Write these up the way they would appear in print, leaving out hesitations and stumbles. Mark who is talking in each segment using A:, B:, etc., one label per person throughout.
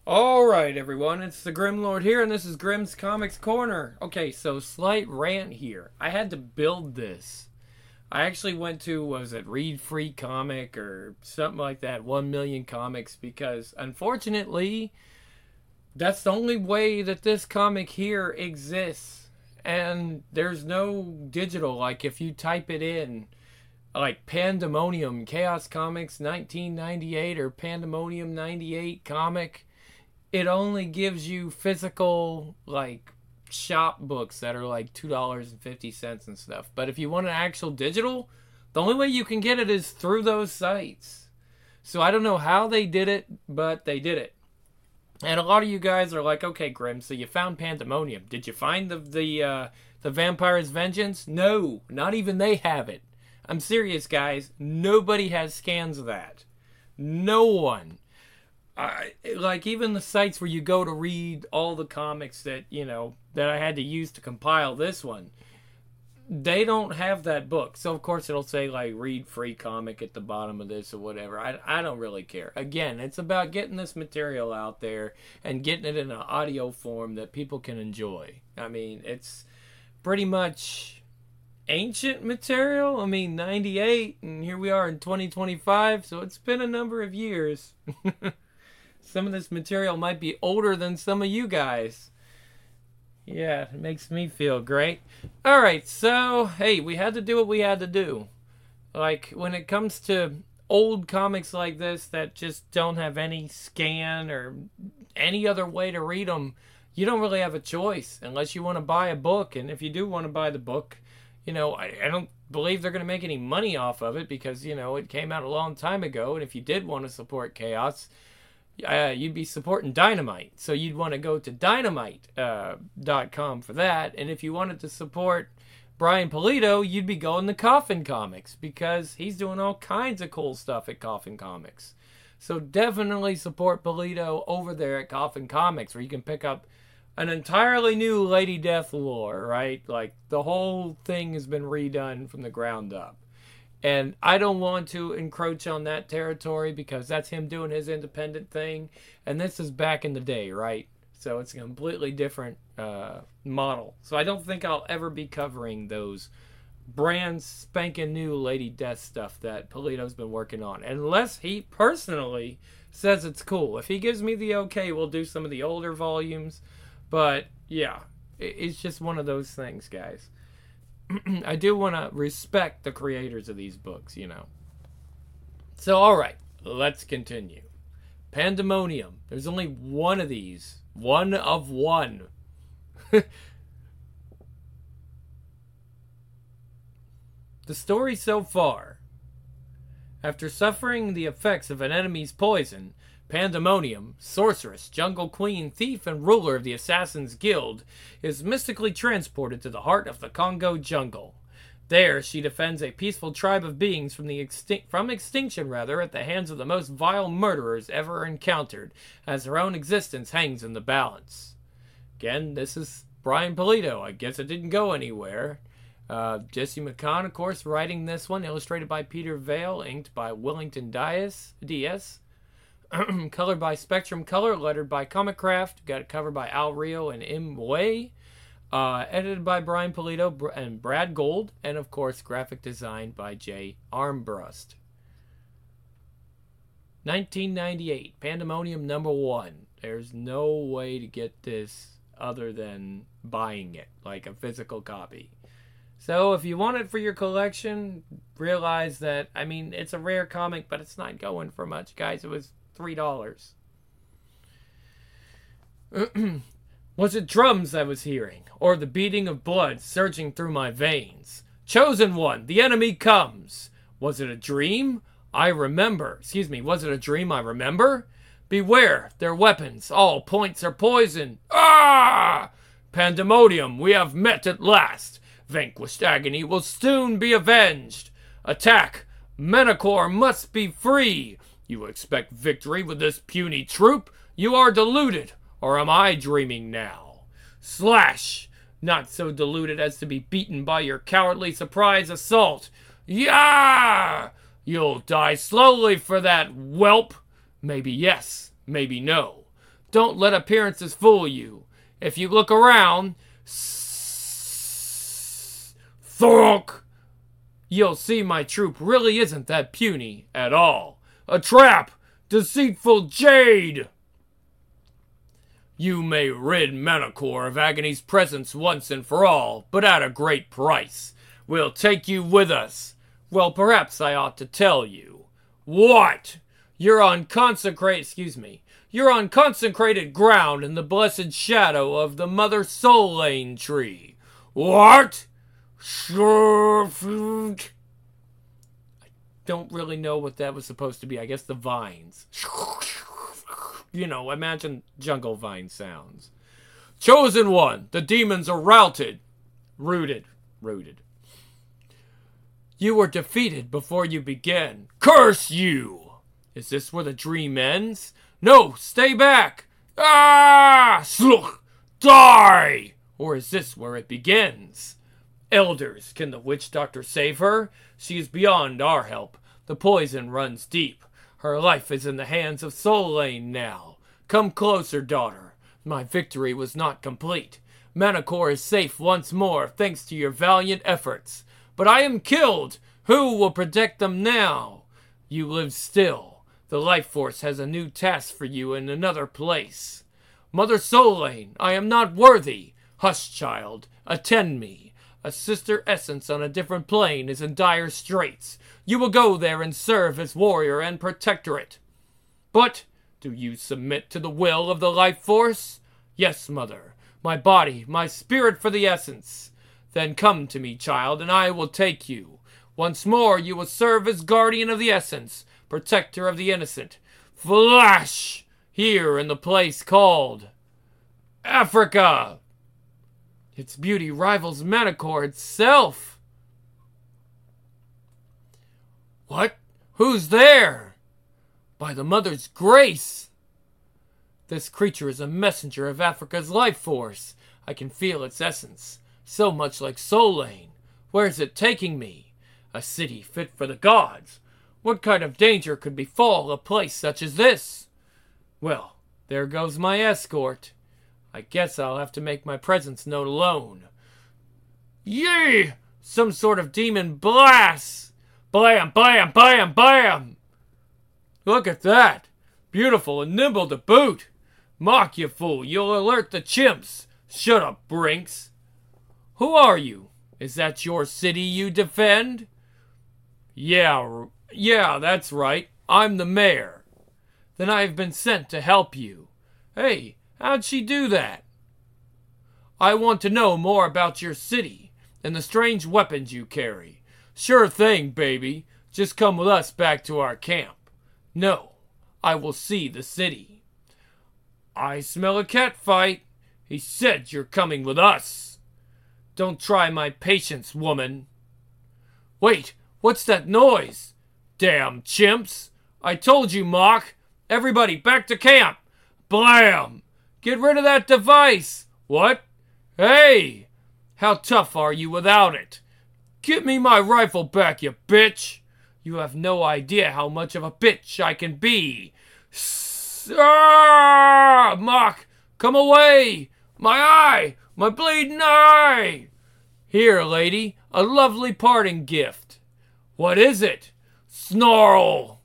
A: Alright, everyone, it's the Grim Lord here, and this is Grimm's Comics Corner. Okay, so slight rant here. I had to build this. I actually went to, was it Read Free Comic or something like that, 1 Million Comics, because unfortunately, that's the only way that this comic here exists. And there's no digital, like if you type it in, like Pandemonium, Chaos Comics 1998 or Pandemonium 98 comic, it only gives you physical, like, shop books that are like $2.50 and stuff. But if you want an actual digital, the only way you can get it is through those sites. So I don't know how they did it, but they did it. And a lot of you guys are like, okay, Grim, so you found Pandemonium. Did you find the Vampire's Vengeance? No, not even they have it. I'm serious, guys. Nobody has scans of that. No one. Like, even the sites where you go to read all the comics that, that I had to use to compile this one, they don't have that book. So, of course, it'll say, like, read free comic at the bottom of this or whatever. I don't really care. Again, it's about getting this material out there and getting it in an audio form that people can enjoy. I mean, it's pretty much ancient material. I mean, 98, and here we are in 2025, so it's been a number of years. Some of this material might be older than some of you guys. Yeah, it makes me feel great. Alright, so, hey, we had to do what we had to do. Like, when it comes to old comics like this that just don't have any scan or any other way to read them, you don't really have a choice unless you want to buy a book. And if you do want to buy the book, I don't believe they're going to make any money off of it because, it came out a long time ago. And if you did want to support Chaos, you'd be supporting Dynamite. So you'd want to go to dynamite.com for that. And if you wanted to support Brian Pulido, you'd be going to Coffin Comics because he's doing all kinds of cool stuff at Coffin Comics. So definitely support Pulido over there at Coffin Comics, where you can pick up an entirely new Lady Death lore, right? Like, the whole thing has been redone from the ground up. And I don't want to encroach on that territory because that's him doing his independent thing. And this is back in the day, right? So it's a completely different model. So I don't think I'll ever be covering those brand spanking new Lady Death stuff that Pulido's been working on. Unless he personally says it's cool. If he gives me the okay, we'll do some of the older volumes. But, yeah, it's just one of those things, guys. I do want to respect the creators of these books, So, alright, let's continue. Pandemonium. There's only one of these. One of one. The story so far. After suffering the effects of an enemy's poison, Pandemonium, sorceress, jungle queen, thief, and ruler of the Assassin's Guild, is mystically transported to the heart of the Congo jungle. There, she defends a peaceful tribe of beings from extinction at the hands of the most vile murderers ever encountered, as her own existence hangs in the balance. Again, this is Brian Pulido. I guess it didn't go anywhere. Jesse McCann, of course, writing this one, illustrated by Peter Vale, inked by Willington Dias. Colored by Spectrum Color, lettered by Comic Craft, got it covered by Al Rio and M. Way, edited by Brian Pulido and Brad Gold, and of course graphic design by Jay Armbrust. 1998, Pandemonium #1. There's no way to get this other than buying it, like a physical copy. So if you want it for your collection, realize that, it's a rare comic, but it's not going for much, guys. It was $3. Was it drums I was hearing, or the beating of blood surging through my veins? Chosen one, the enemy comes. Was it a dream? Was it a dream I remember? Beware, their weapons, all points are poison. Ah! Pandemonium, we have met at last. Vanquished agony will soon be avenged. Attack! Menacor must be free. You expect victory with this puny troop? You are deluded, or am I dreaming now? Slash! Not so deluded as to be beaten by your cowardly surprise assault. Yeah! You'll die slowly for that, whelp. Maybe yes, maybe no. Don't let appearances fool you. If you look around, thunk, you'll see my troop really isn't that puny at all. A trap! Deceitful jade! You may rid Manticore of Agony's presence once and for all, but at a great price. We'll take you with us. Well, perhaps I ought to tell you. What? You're on consecrated ground in the blessed shadow of the Mother Soulane tree. What? I don't really know what that was supposed to be. I guess the vines. You know, imagine jungle vine sounds. Chosen one, the demons are routed. Rooted. You were defeated before you began. Curse you! Is this where the dream ends? No, stay back! Ah! Slugh! Die! Or is this where it begins? Elders, can the witch doctor save her? She is beyond our help. The poison runs deep. Her life is in the hands of Soulane now. Come closer, daughter. My victory was not complete. Manticore is safe once more, thanks to your valiant efforts. But I am killed! Who will protect them now? You live still. The life force has a new task for you in another place. Mother Soulane, I am not worthy. Hush, child. Attend me. A sister essence on a different plane is in dire straits. You will go there and serve as warrior and protectorate. But do you submit to the will of the life force? Yes, mother. My body, my spirit for the essence. Then come to me, child, and I will take you. Once more you will serve as guardian of the essence, protector of the innocent. Flash! Here in the place called Africa! Its beauty rivals Manticore itself. What? Who's there? By the Mother's grace! This creature is a messenger of Africa's life force. I can feel its essence. So much like Soulane. Where is it taking me? A city fit for the gods. What kind of danger could befall a place such as this? Well, there goes my escort. I guess I'll have to make my presence known alone. Yee! Some sort of demon blast! Blam, blam, blam, blam! Look at that! Beautiful and nimble to boot! Mock, you fool! You'll alert the chimps! Shut up, Brinks! Who are you? Is that your city you defend? Yeah, that's right. I'm the mayor. Then I have been sent to help you. Hey, how'd she do that? I want to know more about your city and the strange weapons you carry. Sure thing, baby. Just come with us back to our camp. No, I will see the city. I smell a cat fight. He said you're coming with us. Don't try my patience, woman. Wait, what's that noise? Damn chimps. I told you, Mock. Everybody back to camp. Blam! Get rid of that device. What? Hey! How tough are you without it? Give me my rifle back, you bitch. You have no idea how much of a bitch I can be. Mock, come away. My eye! My bleeding eye! Here, lady, a lovely parting gift. What is it? Snarl!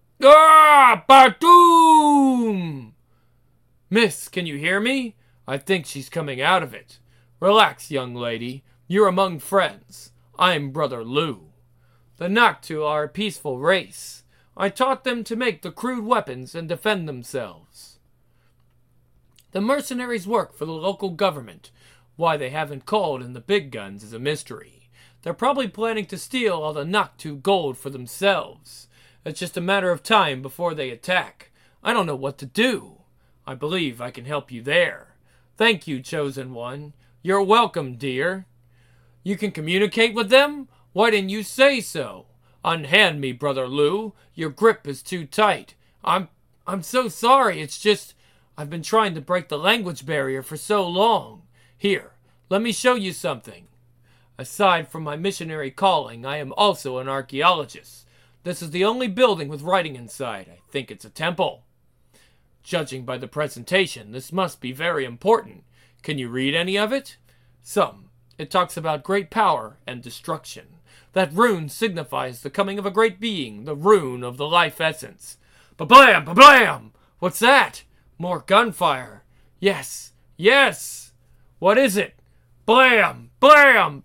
A: Badoom! Miss, can you hear me? I think she's coming out of it. Relax, young lady. You're among friends. I'm Brother Lou. The Noctu are a peaceful race. I taught them to make the crude weapons and defend themselves. The mercenaries work for the local government. Why they haven't called in the big guns is a mystery. They're probably planning to steal all the Noctu gold for themselves. It's just a matter of time before they attack. I don't know what to do. I believe I can help you there. Thank you, Chosen One. You're welcome, dear. You can communicate with them? Why didn't you say so? Unhand me, Brother Lou. Your grip is too tight. I'm so sorry. It's just I've been trying to break the language barrier for so long. Here, let me show you something. Aside from my missionary calling, I am also an archaeologist. This is the only building with writing inside. I think it's a temple. Judging by the presentation, this must be very important. Can you read any of it? Some. It talks about great power and destruction. That rune signifies the coming of a great being, the rune of the life essence. Ba-blam! Ba-blam! What's that? More gunfire. Yes. Yes! What is it? Blam! Blam!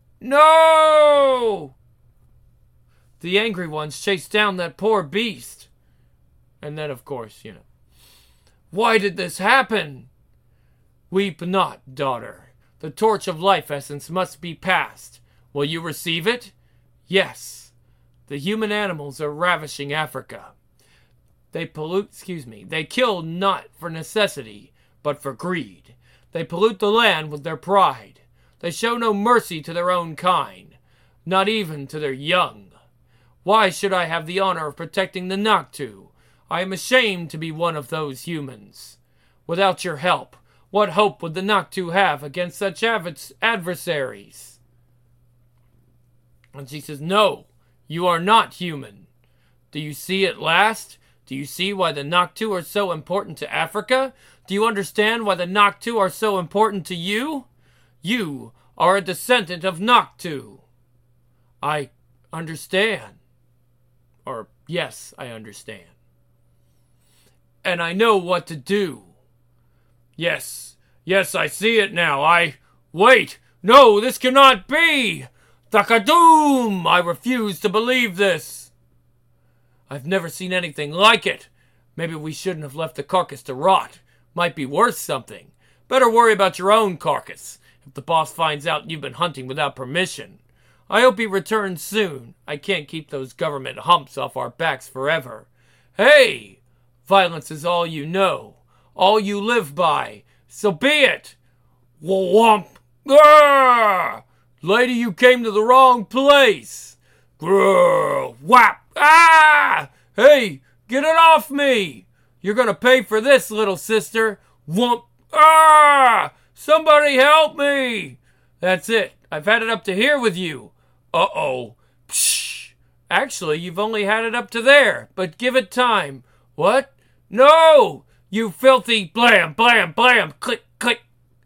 A: No! The angry ones chased down that poor beast. And then, of course, Why did this happen? Weep not, daughter. The torch of life essence must be passed. Will you receive it? Yes. The human animals are ravishing Africa. They kill not for necessity, but for greed. They pollute the land with their pride. They show no mercy to their own kind, not even to their young. Why should I have the honor of protecting the Noctu? I am ashamed to be one of those humans. Without your help, what hope would the Noctu have against such adversaries? And she says, no, you are not human. Do you see at last? Do you see why the Noctu are so important to Africa? Do you understand why the Noctu are so important to you? You are a descendant of Noctu. I understand. Or, yes, I understand. And I know what to do. Yes, I see it now. Wait! No, this cannot be! Thakadoom! I refuse to believe this. I've never seen anything like it. Maybe we shouldn't have left the carcass to rot. Might be worth something. Better worry about your own carcass, if the boss finds out you've been hunting without permission. I hope he returns soon. I can't keep those government humps off our backs forever. Hey! Violence is all you know. All you live by. So be it! Whomp! Grrr! Lady, you came to the wrong place. Grrr! Whap! Ah! Hey, get it off me! You're gonna pay for this, little sister. Whomp! Ah! Somebody help me! That's it. I've had it up to here with you. Uh-oh. Psh! Actually, you've only had it up to there, but give it time. What? No! You filthy blam, blam, blam, click, click.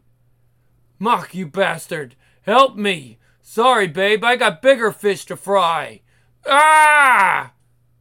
A: Mock, you bastard. Help me. Sorry, babe, I got bigger fish to fry. Ah!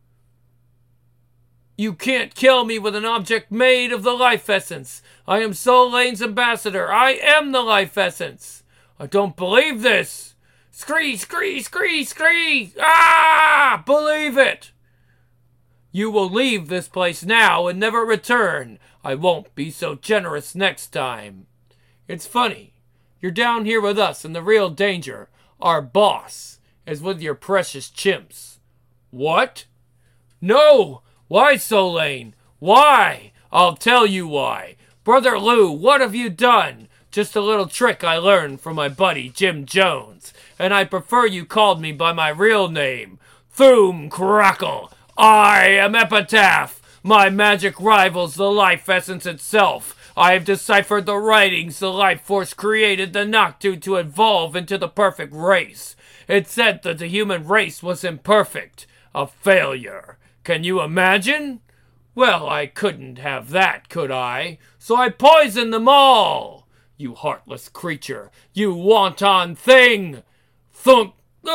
A: You can't kill me with an object made of the life essence. I am Soul Lane's ambassador. I am the life essence. I don't believe this. Scree, scree, scree, scree. Ah! Believe it. You will leave this place now and never return. I won't be so generous next time. It's funny. You're down here with us, and the real danger, our boss, is with your precious chimps. What? No! Why, Soul Lane? Why? I'll tell you why. Brother Lou, what have you done? Just a little trick I learned from my buddy Jim Jones, and I prefer you called me by my real name, Thoom Crackle. I am Epitaph. My magic rivals the life essence itself. I have deciphered the writings the life force created the Noctu to evolve into the perfect race. It said that the human race was imperfect, a failure. Can you imagine? Well, I couldn't have that, could I? So I poisoned them all. You heartless creature. You wanton thing. Thunk.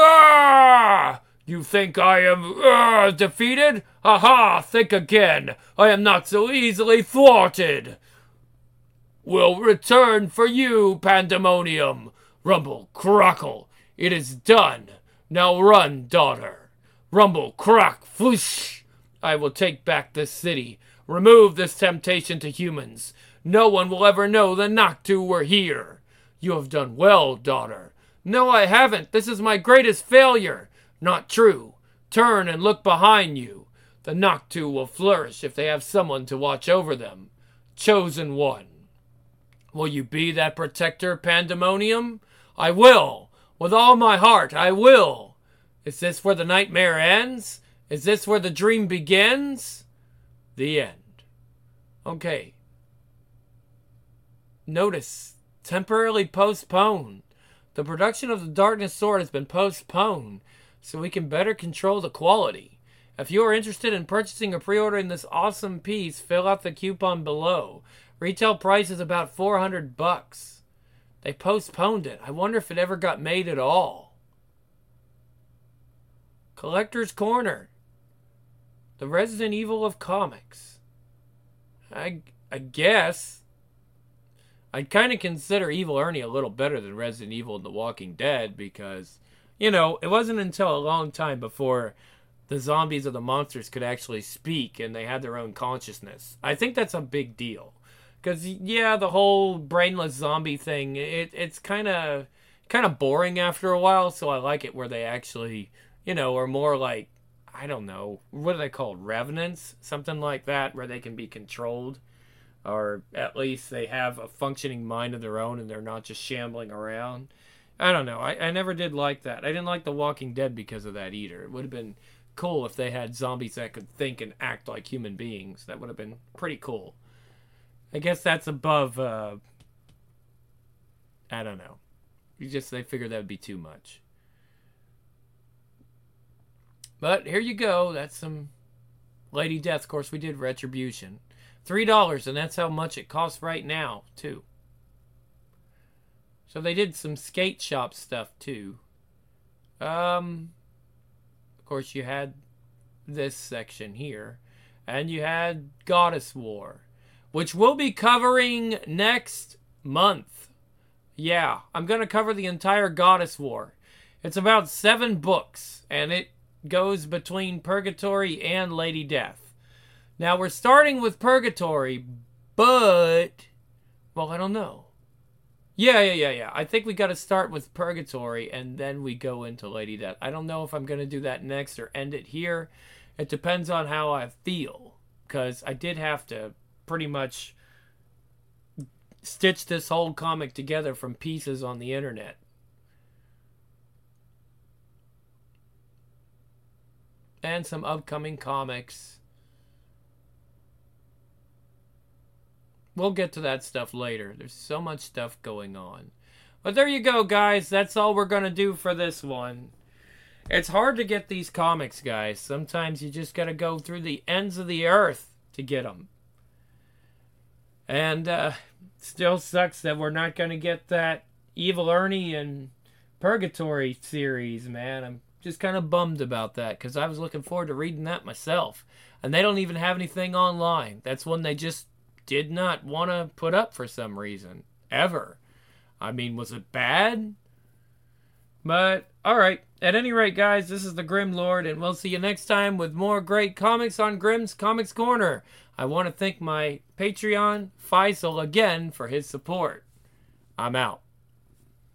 A: Ah! You think I am defeated? Ha! Think again. I am not so easily thwarted. Will return for you, Pandemonium. Rumble, crackle. It is done. Now run, daughter. Rumble, crack, floosh. I will take back this city. Remove this temptation to humans. No one will ever know the Noctu were here. You have done well, daughter. No, I haven't. This is my greatest failure. Not true. Turn and look behind you. The Noctu will flourish if they have someone to watch over them. Chosen one. Will you be that protector, Pandemonium? I will. With all my heart, I will. Is this where the nightmare ends? Is this where the dream begins? The end. Okay. Notice. Temporarily postponed. The production of the Darkness Sword has been postponed, so we can better control the quality. If you are interested in purchasing or pre-ordering this awesome piece, fill out the coupon below. Retail price is about $400. They postponed it. I wonder if it ever got made at all. Collector's Corner. The Resident Evil of comics. I guess. I'd kind of consider Evil Ernie a little better than Resident Evil and The Walking Dead because, you know, it wasn't until a long time before the zombies or the monsters could actually speak and they had their own consciousness. I think that's a big deal. Because, yeah, the whole brainless zombie thing, it's kind of boring after a while, so I like it where they actually, you know, are more like, I don't know, what are they called? Revenants? Something like that, where they can be controlled. Or at least they have a functioning mind of their own and they're not just shambling around. I don't know. I never did like that. I didn't like The Walking Dead because of that either. It would have been cool if they had zombies that could think and act like human beings. That would have been pretty cool. I guess that's above, I don't know. They figured that would be too much. But here you go. That's some Lady Death. Of course, we did Retribution. $3, and that's how much it costs right now, too. So they did some skate shop stuff, too. Of course, you had this section here. And you had Goddess War, which we'll be covering next month. Yeah, I'm going to cover the entire Goddess War. It's about 7 books, and it goes between Purgatory and Lady Death. Now, we're starting with Purgatory, but, well, I don't know. Yeah. I think we got to start with Purgatory, and then we go into Lady Death. I don't know if I'm going to do that next or end it here. It depends on how I feel, because I did have to pretty much stitch this whole comic together from pieces on the internet. And some upcoming comics. We'll get to that stuff later. There's so much stuff going on. But there you go, guys. That's all we're going to do for this one. It's hard to get these comics, guys. Sometimes you just got to go through the ends of the earth to get them. And still sucks that we're not going to get that Evil Ernie and Purgatory series, man. I'm just kind of bummed about that because I was looking forward to reading that myself. And they don't even have anything online. That's one they just did not want to put up for some reason. Ever. I mean, was it bad? But, alright. At any rate, guys, this is the Grim Lord, and we'll see you next time with more great comics on Grim's Comics Corner. I want to thank my Patreon, Faisal, again for his support. I'm out.